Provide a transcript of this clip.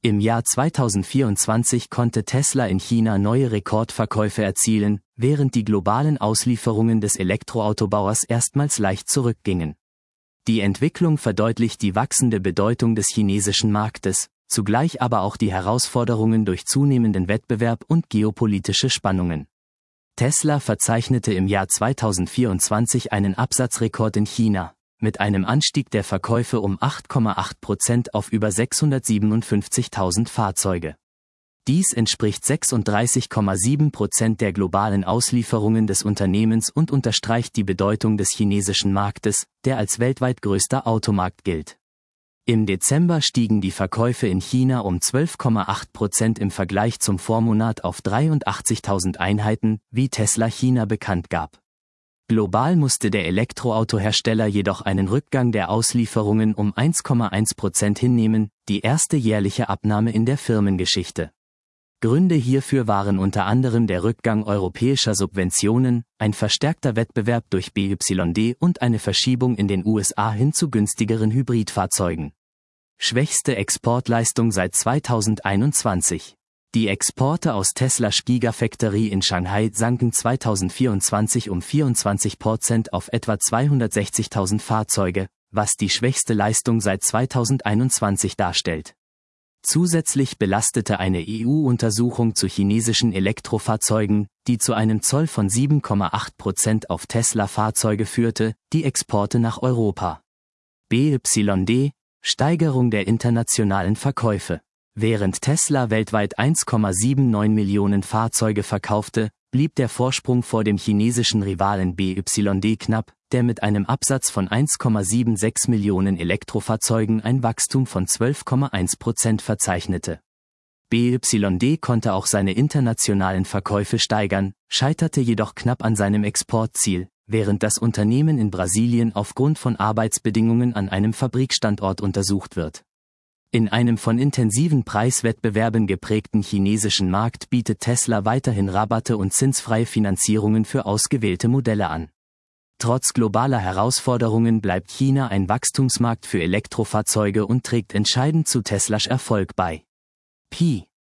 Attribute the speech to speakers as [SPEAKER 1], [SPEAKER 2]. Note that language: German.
[SPEAKER 1] Im Jahr 2024 konnte Tesla in China neue Rekordverkäufe erzielen, während die globalen Auslieferungen des Elektroautobauers erstmals leicht zurückgingen. Die Entwicklung verdeutlicht die wachsende Bedeutung des chinesischen Marktes, zugleich aber auch die Herausforderungen durch zunehmenden Wettbewerb und geopolitische Spannungen. Tesla verzeichnete im Jahr 2024 einen Absatzrekord in China, mit einem Anstieg der Verkäufe um 8,8% auf über 657.000 Fahrzeuge. Dies entspricht 36,7% der globalen Auslieferungen des Unternehmens und unterstreicht die Bedeutung des chinesischen Marktes, der als weltweit größter Automarkt gilt. Im Dezember stiegen die Verkäufe in China um 12,8% im Vergleich zum Vormonat auf 83.000 Einheiten, wie Tesla China bekannt gab. Global musste der Elektroautohersteller jedoch einen Rückgang der Auslieferungen um 1,1% hinnehmen, die erste jährliche Abnahme in der Firmengeschichte. Gründe hierfür waren unter anderem der Rückgang europäischer Subventionen, ein verstärkter Wettbewerb durch BYD und eine Verschiebung in den USA hin zu günstigeren Hybridfahrzeugen. Schwächste Exportleistung seit 2021. Die Exporte aus Teslas Gigafactory in Shanghai sanken 2024 um 24% auf etwa 260.000 Fahrzeuge, was die schwächste Leistung seit 2021 darstellt. Zusätzlich belastete eine EU-Untersuchung zu chinesischen Elektrofahrzeugen, die zu einem Zoll von 7,8% auf Tesla-Fahrzeuge führte, die Exporte nach Europa. BYD, Steigerung der internationalen Verkäufe. Während Tesla weltweit 1,79 Millionen Fahrzeuge verkaufte, blieb der Vorsprung vor dem chinesischen Rivalen BYD knapp, der mit einem Absatz von 1,76 Millionen Elektrofahrzeugen ein Wachstum von 12,1% verzeichnete. BYD konnte auch seine internationalen Verkäufe steigern, scheiterte jedoch knapp an seinem Exportziel, während das Unternehmen in Brasilien aufgrund von Arbeitsbedingungen an einem Fabrikstandort untersucht wird. In einem von intensiven Preiswettbewerben geprägten chinesischen Markt bietet Tesla weiterhin Rabatte und zinsfreie Finanzierungen für ausgewählte Modelle an. Trotz globaler Herausforderungen bleibt China ein Wachstumsmarkt für Elektrofahrzeuge und trägt entscheidend zu Teslas Erfolg bei.